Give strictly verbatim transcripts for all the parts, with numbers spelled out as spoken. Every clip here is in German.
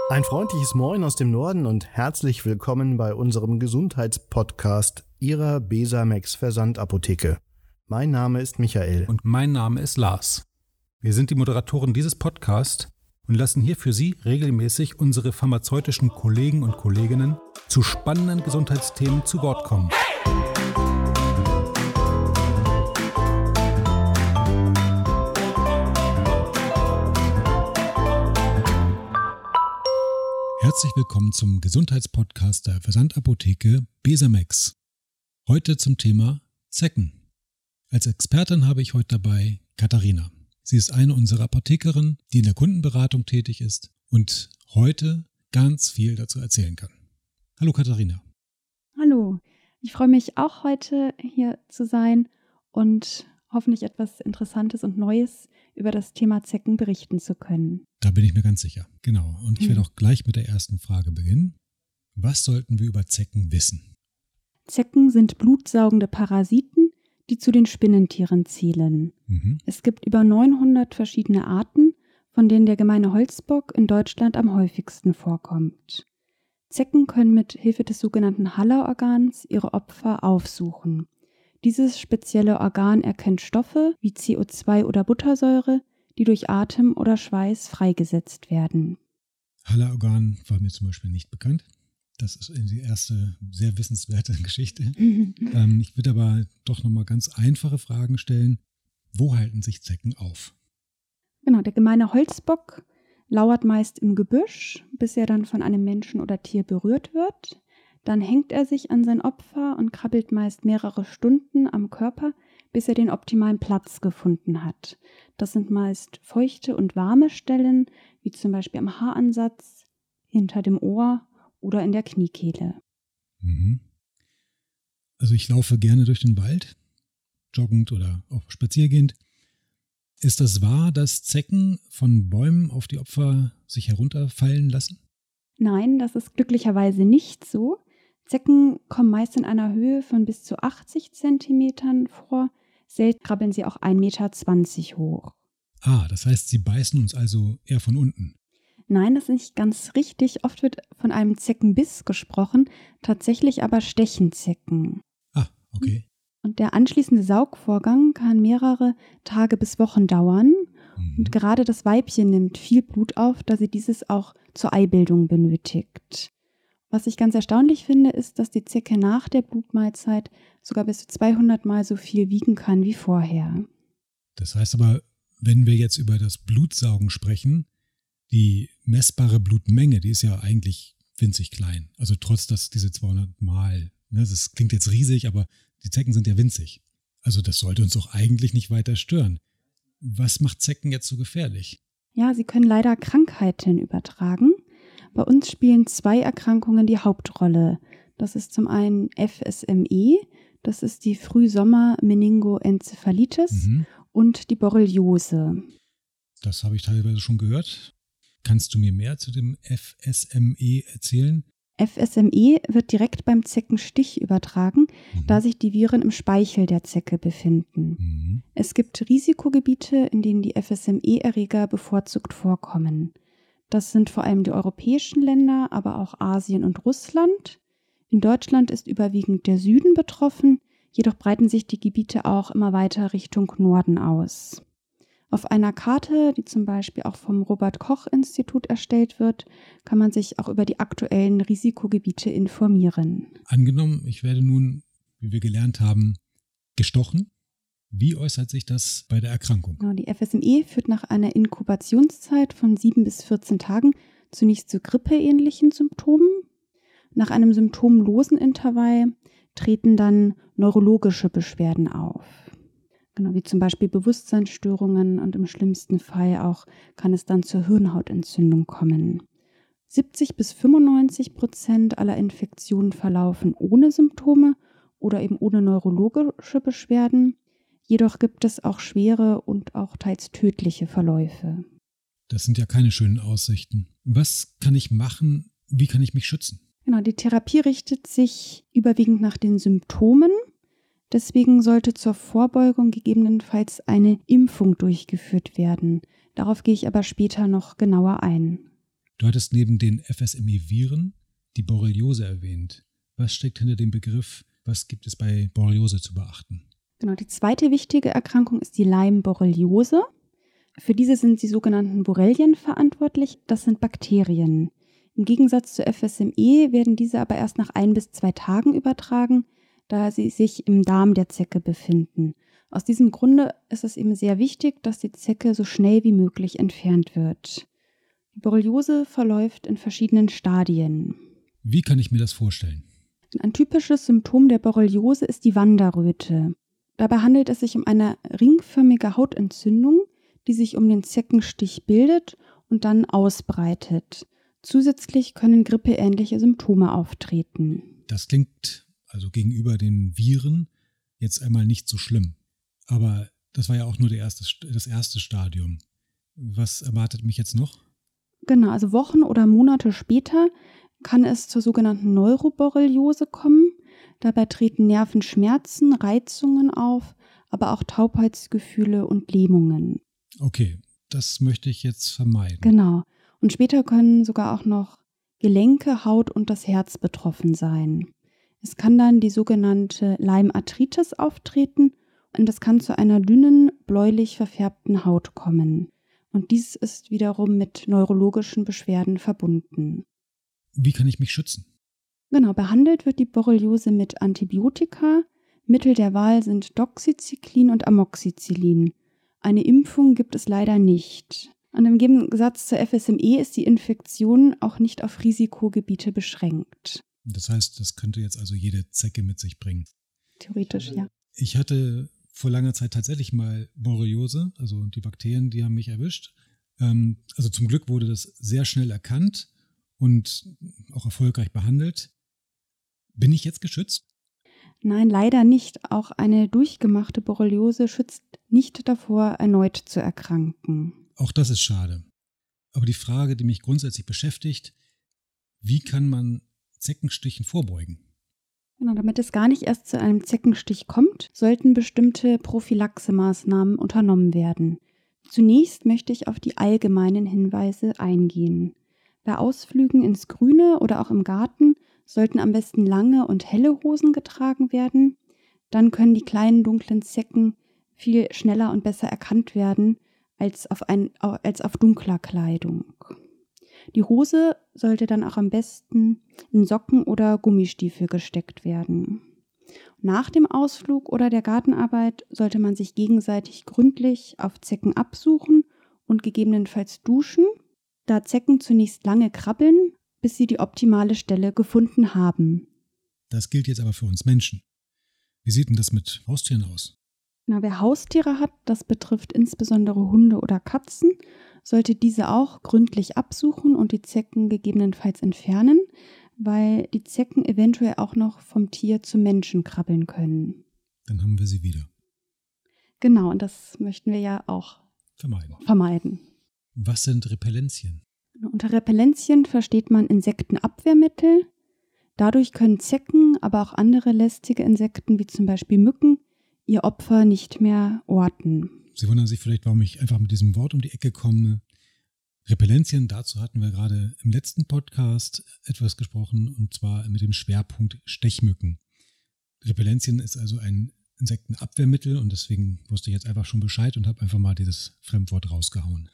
Ein freundliches Moin aus dem Norden und herzlich willkommen bei unserem Gesundheitspodcast Ihrer Besamex Versandapotheke. Mein Name ist Michael. Und mein Name ist Lars. Wir sind die Moderatoren dieses Podcasts und lassen hier für Sie regelmäßig unsere pharmazeutischen Kollegen und Kolleginnen zu spannenden Gesundheitsthemen zu Wort kommen. Herzlich willkommen zum Gesundheitspodcast der Versandapotheke Besamex. Heute zum Thema Zecken. Als Expertin habe ich heute dabei Katharina. Sie ist eine unserer Apothekerinnen, die in der Kundenberatung tätig ist und heute ganz viel dazu erzählen kann. Hallo Katharina. Hallo, ich freue mich auch heute hier zu sein und hoffentlich etwas Interessantes und Neues über das Thema Zecken berichten zu können. Da bin ich mir ganz sicher. Genau. Und ich werde auch gleich mit der ersten Frage beginnen. Was sollten wir über Zecken wissen? Zecken sind blutsaugende Parasiten, die zu den Spinnentieren zählen. Mhm. Es gibt über neunhundert verschiedene Arten, von denen der gemeine Holzbock in Deutschland am häufigsten vorkommt. Zecken können mit Hilfe des sogenannten Haller-Organs ihre Opfer aufsuchen. Dieses spezielle Organ erkennt Stoffe wie C O zwei oder Buttersäure, die durch Atem oder Schweiß freigesetzt werden. Haller-Organ war mir zum Beispiel nicht bekannt. Das ist die erste sehr wissenswerte Geschichte. ähm, ich würde aber doch nochmal ganz einfache Fragen stellen. Wo halten sich Zecken auf? Genau, der gemeine Holzbock lauert meist im Gebüsch, bis er dann von einem Menschen oder Tier berührt wird. Dann hängt er sich an sein Opfer und krabbelt meist mehrere Stunden am Körper, bis er den optimalen Platz gefunden hat. Das sind meist feuchte und warme Stellen, wie zum Beispiel am Haaransatz, hinter dem Ohr oder in der Kniekehle. Mhm. Also ich laufe gerne durch den Wald, joggend oder auch spaziergehend. Ist das wahr, dass Zecken von Bäumen auf die Opfer sich herunterfallen lassen? Nein, das ist glücklicherweise nicht so. Zecken kommen meist in einer Höhe von bis zu achtzig Zentimetern vor. Selten krabbeln sie auch ein Meter zwanzig hoch. Ah, das heißt, sie beißen uns also eher von unten. Nein, das ist nicht ganz richtig. Oft wird von einem Zeckenbiss gesprochen, tatsächlich aber stechen Zecken. Ah, okay. Und der anschließende Saugvorgang kann mehrere Tage bis Wochen dauern. Mhm. Und gerade das Weibchen nimmt viel Blut auf, da sie dieses auch zur Eibildung benötigt. Was ich ganz erstaunlich finde, ist, dass die Zecke nach der Blutmahlzeit sogar bis zu zweihundert Mal so viel wiegen kann wie vorher. Das heißt aber, wenn wir jetzt über das Blutsaugen sprechen, die messbare Blutmenge, die ist ja eigentlich winzig klein. Also trotz, dass diese zweihundert Mal, ne, das klingt jetzt riesig, aber die Zecken sind ja winzig. Also das sollte uns doch eigentlich nicht weiter stören. Was macht Zecken jetzt so gefährlich? Ja, sie können leider Krankheiten übertragen. Bei uns spielen zwei Erkrankungen die Hauptrolle. Das ist zum einen F S M E, das ist die Frühsommer-Meningoenzephalitis mhm. und die Borreliose. Das habe ich teilweise schon gehört. Kannst du mir mehr zu dem F S M E erzählen? F S M E wird direkt beim Zeckenstich übertragen, mhm. da sich die Viren im Speichel der Zecke befinden. Mhm. Es gibt Risikogebiete, in denen die F S M E-Erreger bevorzugt vorkommen. Das sind vor allem die europäischen Länder, aber auch Asien und Russland. In Deutschland ist überwiegend der Süden betroffen, jedoch breiten sich die Gebiete auch immer weiter Richtung Norden aus. Auf einer Karte, die zum Beispiel auch vom Robert-Koch-Institut erstellt wird, kann man sich auch über die aktuellen Risikogebiete informieren. Angenommen, ich werde nun, wie wir gelernt haben, gestochen. Wie äußert sich das bei der Erkrankung? Genau, die F S M E führt nach einer Inkubationszeit von sieben bis vierzehn Tagen zunächst zu grippeähnlichen Symptomen. Nach einem symptomlosen Intervall treten dann neurologische Beschwerden auf. Genau, wie zum Beispiel Bewusstseinsstörungen und im schlimmsten Fall auch kann es dann zur Hirnhautentzündung kommen. siebzig bis fünfundneunzig Prozent aller Infektionen verlaufen ohne Symptome oder eben ohne neurologische Beschwerden. Jedoch gibt es auch schwere und auch teils tödliche Verläufe. Das sind ja keine schönen Aussichten. Was kann ich machen? Wie kann ich mich schützen? Genau, die Therapie richtet sich überwiegend nach den Symptomen. Deswegen sollte zur Vorbeugung gegebenenfalls eine Impfung durchgeführt werden. Darauf gehe ich aber später noch genauer ein. Du hattest neben den F S M E-Viren die Borreliose erwähnt. Was steckt hinter dem Begriff? Was gibt es bei Borreliose zu beachten? Genau, die zweite wichtige Erkrankung ist die Lyme-Borreliose. Für diese sind die sogenannten Borrelien verantwortlich. Das sind Bakterien. Im Gegensatz zu F S M E werden diese aber erst nach ein bis zwei Tagen übertragen, da sie sich im Darm der Zecke befinden. Aus diesem Grunde ist es eben sehr wichtig, dass die Zecke so schnell wie möglich entfernt wird. Die Borreliose verläuft in verschiedenen Stadien. Wie kann ich mir das vorstellen? Ein typisches Symptom der Borreliose ist die Wanderröte. Dabei handelt es sich um eine ringförmige Hautentzündung, die sich um den Zeckenstich bildet und dann ausbreitet. Zusätzlich können grippeähnliche Symptome auftreten. Das klingt also gegenüber den Viren jetzt einmal nicht so schlimm. Aber das war ja auch nur der erste, das erste Stadium. Was erwartet mich jetzt noch? Genau, also Wochen oder Monate später kann es zur sogenannten Neuroborreliose kommen. Dabei treten Nervenschmerzen, Reizungen auf, aber auch Taubheitsgefühle und Lähmungen. Okay, das möchte ich jetzt vermeiden. Genau. Und später können sogar auch noch Gelenke, Haut und das Herz betroffen sein. Es kann dann die sogenannte Lyme-Arthritis auftreten und es kann zu einer dünnen, bläulich verfärbten Haut kommen. Und dies ist wiederum mit neurologischen Beschwerden verbunden. Wie kann ich mich schützen? Genau, behandelt wird die Borreliose mit Antibiotika. Mittel der Wahl sind Doxycyclin und Amoxicillin. Eine Impfung gibt es leider nicht. Und im Gegensatz zur F S M E ist die Infektion auch nicht auf Risikogebiete beschränkt. Das heißt, das könnte jetzt also jede Zecke mit sich bringen. Theoretisch, ja. Ich hatte vor langer Zeit tatsächlich mal Borreliose, also die Bakterien, die haben mich erwischt. Ähm, also zum Glück wurde das sehr schnell erkannt und auch erfolgreich behandelt. Bin ich jetzt geschützt? Nein, leider nicht. Auch eine durchgemachte Borreliose schützt nicht davor, erneut zu erkranken. Auch das ist schade. Aber die Frage, die mich grundsätzlich beschäftigt, wie kann man Zeckenstichen vorbeugen? Genau, damit es gar nicht erst zu einem Zeckenstich kommt, sollten bestimmte Prophylaxemaßnahmen unternommen werden. Zunächst möchte ich auf die allgemeinen Hinweise eingehen. Bei Ausflügen ins Grüne oder auch im Garten sollten am besten lange und helle Hosen getragen werden. Dann können die kleinen dunklen Zecken viel schneller und besser erkannt werden als auf, ein, als auf dunkler Kleidung. Die Hose sollte dann auch am besten in Socken oder Gummistiefel gesteckt werden. Nach dem Ausflug oder der Gartenarbeit sollte man sich gegenseitig gründlich auf Zecken absuchen und gegebenenfalls duschen, da Zecken zunächst lange krabbeln, bis sie die optimale Stelle gefunden haben. Das gilt jetzt aber für uns Menschen. Wie sieht denn das mit Haustieren aus? Na, wer Haustiere hat, das betrifft insbesondere Hunde oder Katzen, sollte diese auch gründlich absuchen und die Zecken gegebenenfalls entfernen, weil die Zecken eventuell auch noch vom Tier zum Menschen krabbeln können. Dann haben wir sie wieder. Genau, und das möchten wir ja auch vermeiden. vermeiden. Was sind Repellenzien? Unter Repellenzien versteht man Insektenabwehrmittel. Dadurch können Zecken, aber auch andere lästige Insekten wie zum Beispiel Mücken ihr Opfer nicht mehr orten. Sie wundern sich vielleicht, warum ich einfach mit diesem Wort um die Ecke komme. Repellenzien, dazu hatten wir gerade im letzten Podcast etwas gesprochen, und zwar mit dem Schwerpunkt Stechmücken. Repellenzien ist also ein Insektenabwehrmittel und deswegen wusste ich jetzt einfach schon Bescheid und habe einfach mal dieses Fremdwort rausgehauen.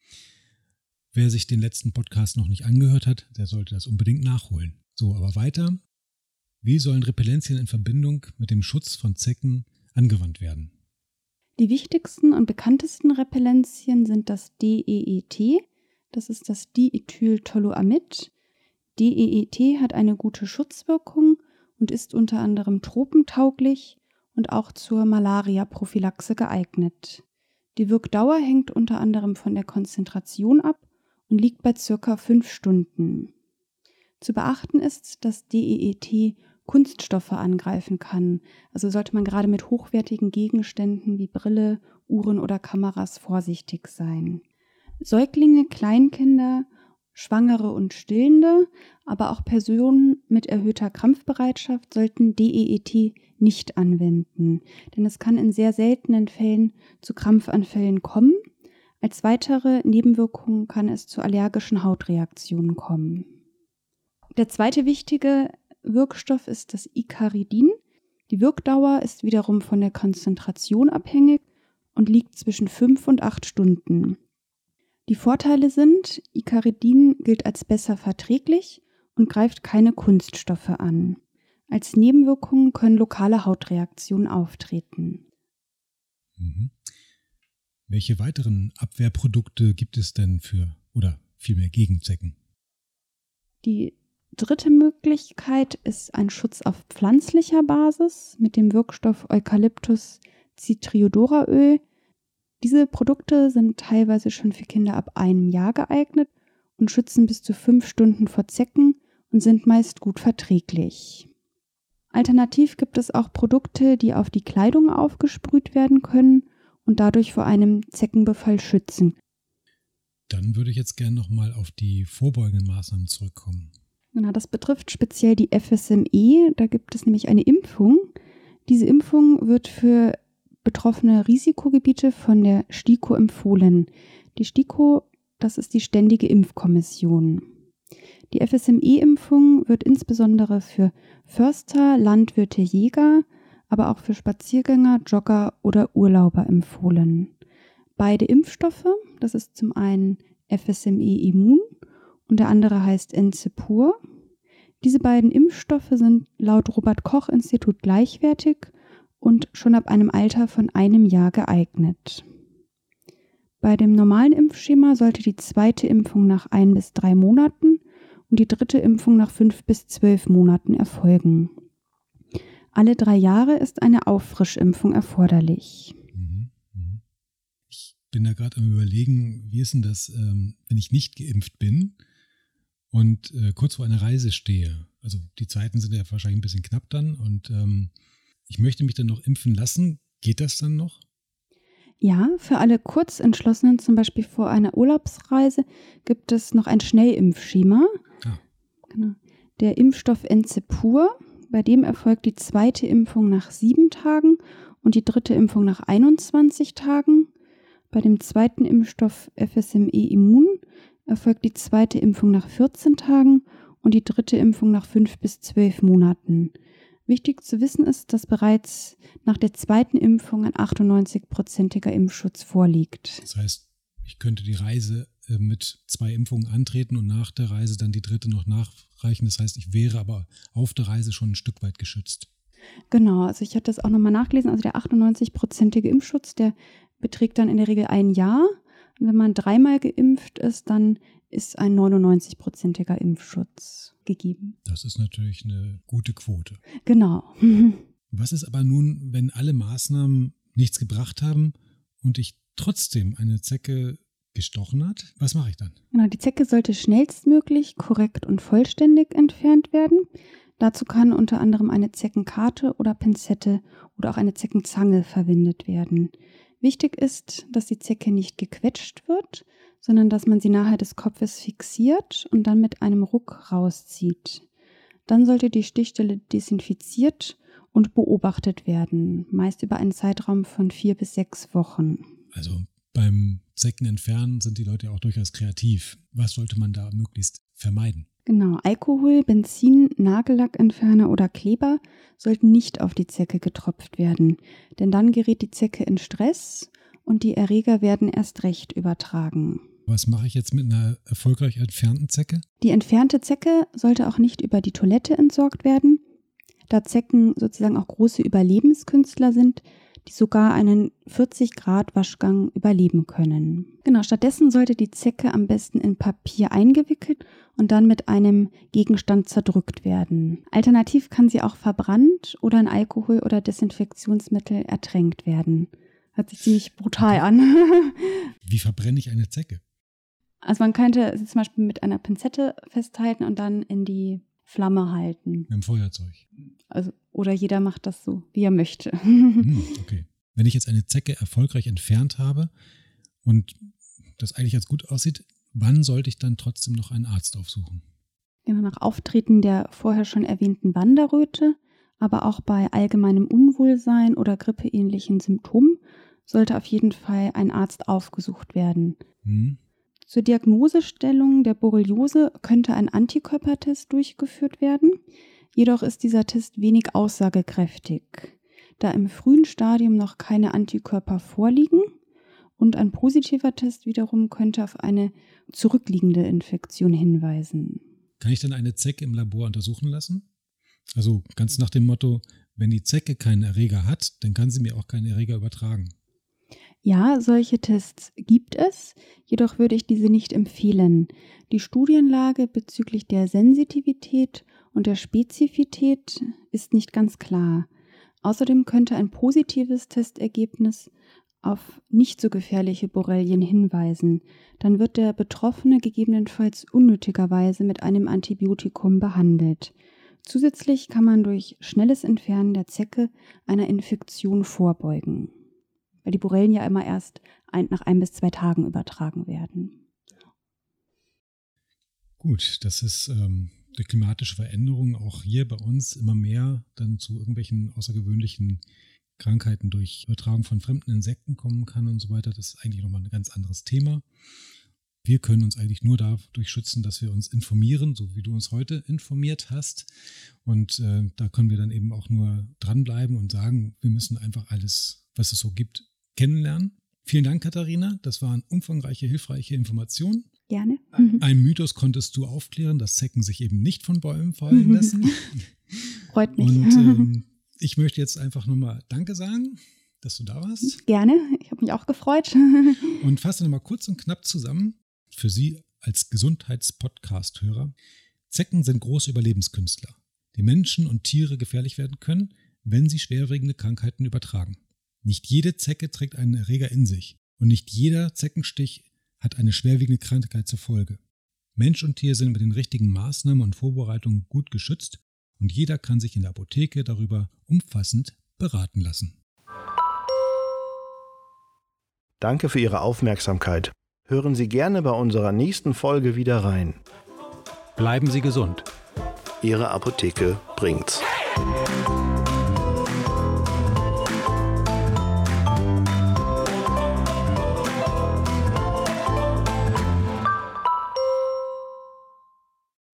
Wer sich den letzten Podcast noch nicht angehört hat, der sollte das unbedingt nachholen. So, aber weiter. Wie sollen Repellenzien in Verbindung mit dem Schutz von Zecken angewandt werden? Die wichtigsten und bekanntesten Repellenzien sind das D E E T, das ist das Diethyltoluamid. D E E T hat eine gute Schutzwirkung und ist unter anderem tropentauglich und auch zur Malaria-Prophylaxe geeignet. Die Wirkdauer hängt unter anderem von der Konzentration ab und liegt bei circa fünf Stunden. Zu beachten ist, dass D E E T Kunststoffe angreifen kann. Also sollte man gerade mit hochwertigen Gegenständen wie Brille, Uhren oder Kameras vorsichtig sein. Säuglinge, Kleinkinder, Schwangere und Stillende, aber auch Personen mit erhöhter Krampfbereitschaft sollten D E E T nicht anwenden, denn es kann in sehr seltenen Fällen zu Krampfanfällen kommen, Als weitere Nebenwirkung kann es zu allergischen Hautreaktionen kommen. Der zweite wichtige Wirkstoff ist das Icaridin. Die Wirkdauer ist wiederum von der Konzentration abhängig und liegt zwischen fünf und acht Stunden. Die Vorteile sind, Icaridin gilt als besser verträglich und greift keine Kunststoffe an. Als Nebenwirkungen können lokale Hautreaktionen auftreten. Mhm. Welche weiteren Abwehrprodukte gibt es denn für, oder vielmehr gegen Zecken? Die dritte Möglichkeit ist ein Schutz auf pflanzlicher Basis mit dem Wirkstoff Eucalyptus Citriodora-Öl. Diese Produkte sind teilweise schon für Kinder ab einem Jahr geeignet und schützen bis zu fünf Stunden vor Zecken und sind meist gut verträglich. Alternativ gibt es auch Produkte, die auf die Kleidung aufgesprüht werden können und dadurch vor einem Zeckenbefall schützen. Dann würde ich jetzt gerne nochmal auf die vorbeugenden Maßnahmen zurückkommen. Genau, das betrifft speziell die F S M E. Da gibt es nämlich eine Impfung. Diese Impfung wird für betroffene Risikogebiete von der STIKO empfohlen. Die STIKO, das ist die Ständige Impfkommission. Die F S M E-Impfung wird insbesondere für Förster, Landwirte, Jäger, aber auch für Spaziergänger, Jogger oder Urlauber empfohlen. Beide Impfstoffe, das ist zum einen F S M E Immun und der andere heißt Encepur. Diese beiden Impfstoffe sind laut Robert-Koch-Institut gleichwertig und schon ab einem Alter von einem Jahr geeignet. Bei dem normalen Impfschema sollte die zweite Impfung nach ein bis drei Monaten und die dritte Impfung nach fünf bis zwölf Monaten erfolgen. Alle drei Jahre ist eine Auffrischimpfung erforderlich. Ich bin da gerade am Überlegen, wie ist denn das, ähm, wenn ich nicht geimpft bin und äh, kurz vor einer Reise stehe? Also die Zeiten sind ja wahrscheinlich ein bisschen knapp dann und ähm, ich möchte mich dann noch impfen lassen. Geht das dann noch? Ja, für alle Kurzentschlossenen, zum Beispiel vor einer Urlaubsreise, gibt es noch ein Schnellimpfschema. Ah. Genau. Der Impfstoff Encepur, bei dem erfolgt die zweite Impfung nach sieben Tagen und die dritte Impfung nach einundzwanzig Tagen. Bei dem zweiten Impfstoff F S M E Immun erfolgt die zweite Impfung nach vierzehn Tagen und die dritte Impfung nach fünf bis zwölf Monaten. Wichtig zu wissen ist, dass bereits nach der zweiten Impfung ein achtundneunzig-prozentiger Impfschutz vorliegt. Das heißt, ich könnte die Reise äh, mit zwei Impfungen antreten und nach der Reise dann die dritte noch nachreichen. Das heißt, ich wäre aber auf der Reise schon ein Stück weit geschützt. Genau, also ich habe das auch nochmal nachgelesen. Also der achtundneunzig-prozentige Impfschutz, der beträgt dann in der Regel ein Jahr. Und wenn man dreimal geimpft ist, dann ist ein neunundneunzig-prozentiger Impfschutz gegeben. Das ist natürlich eine gute Quote. Genau. Was ist aber nun, wenn alle Maßnahmen nichts gebracht haben und ich trotzdem eine Zecke gestochen hat? Was mache ich dann? Genau, die Zecke sollte schnellstmöglich, korrekt und vollständig entfernt werden. Dazu kann unter anderem eine Zeckenkarte oder Pinzette oder auch eine Zeckenzange verwendet werden. Wichtig ist, dass die Zecke nicht gequetscht wird, sondern dass man sie nahe des Kopfes fixiert und dann mit einem Ruck rauszieht. Dann sollte die Stichstelle desinfiziert und beobachtet werden, meist über einen Zeitraum von vier bis sechs Wochen. Also beim Zeckenentfernen sind die Leute ja auch durchaus kreativ. Was sollte man da möglichst vermeiden? Genau, Alkohol, Benzin, Nagellackentferner oder Kleber sollten nicht auf die Zecke getropft werden, denn dann gerät die Zecke in Stress und die Erreger werden erst recht übertragen. Was mache ich jetzt mit einer erfolgreich entfernten Zecke? Die entfernte Zecke sollte auch nicht über die Toilette entsorgt werden, da Zecken sozusagen auch große Überlebenskünstler sind, die sogar einen vierzig Grad Waschgang überleben können. Genau, stattdessen sollte die Zecke am besten in Papier eingewickelt und dann mit einem Gegenstand zerdrückt werden. Alternativ kann sie auch verbrannt oder in Alkohol oder Desinfektionsmittel ertränkt werden. Hört sich ziemlich brutal an. Wie verbrenne ich eine Zecke? Also man könnte sie zum Beispiel mit einer Pinzette festhalten und dann in die Flamme halten. Mit dem Feuerzeug. Also, oder jeder macht das so, wie er möchte. Hm, okay. Wenn ich jetzt eine Zecke erfolgreich entfernt habe und das eigentlich als gut aussieht, wann sollte ich dann trotzdem noch einen Arzt aufsuchen? Genau, nach Auftreten der vorher schon erwähnten Wanderröte, aber auch bei allgemeinem Unwohlsein oder grippeähnlichen Symptomen sollte auf jeden Fall ein Arzt aufgesucht werden. Mhm. Zur Diagnosestellung der Borreliose könnte ein Antikörpertest durchgeführt werden. Jedoch ist dieser Test wenig aussagekräftig, da im frühen Stadium noch keine Antikörper vorliegen. Und ein positiver Test wiederum könnte auf eine zurückliegende Infektion hinweisen. Kann ich dann eine Zecke im Labor untersuchen lassen? Also ganz nach dem Motto, wenn die Zecke keinen Erreger hat, dann kann sie mir auch keinen Erreger übertragen. Ja, solche Tests gibt es, jedoch würde ich diese nicht empfehlen. Die Studienlage bezüglich der Sensitivität und der Spezifität ist nicht ganz klar. Außerdem könnte ein positives Testergebnis auf nicht so gefährliche Borrelien hinweisen. Dann wird der Betroffene gegebenenfalls unnötigerweise mit einem Antibiotikum behandelt. Zusätzlich kann man durch schnelles Entfernen der Zecke einer Infektion vorbeugen, weil die Borrelien ja immer erst ein, nach ein bis zwei Tagen übertragen werden. Gut, das ist ähm, durch klimatische Veränderungen auch hier bei uns immer mehr dann zu irgendwelchen außergewöhnlichen Krankheiten durch Übertragung von fremden Insekten kommen kann und so weiter. Das ist eigentlich nochmal ein ganz anderes Thema. Wir können uns eigentlich nur dadurch schützen, dass wir uns informieren, so wie du uns heute informiert hast. Und äh, da können wir dann eben auch nur dranbleiben und sagen, wir müssen einfach alles, was es so gibt, kennenlernen. Vielen Dank, Katharina. Das waren umfangreiche, hilfreiche Informationen. Gerne. Ein Mythos konntest du aufklären, dass Zecken sich eben nicht von Bäumen fallen lassen. Freut mich. Und ähm, ich möchte jetzt einfach nochmal Danke sagen, dass du da warst. Gerne, ich habe mich auch gefreut. Und fasse nochmal kurz und knapp zusammen für Sie als Gesundheitspodcast-Hörer. Zecken sind große Überlebenskünstler, die Menschen und Tiere gefährlich werden können, wenn sie schwerwiegende Krankheiten übertragen. Nicht jede Zecke trägt einen Erreger in sich und nicht jeder Zeckenstich hat eine schwerwiegende Krankheit zur Folge. Mensch und Tier sind mit den richtigen Maßnahmen und Vorbereitungen gut geschützt und jeder kann sich in der Apotheke darüber umfassend beraten lassen. Danke für Ihre Aufmerksamkeit. Hören Sie gerne bei unserer nächsten Folge wieder rein. Bleiben Sie gesund. Ihre Apotheke bringt's.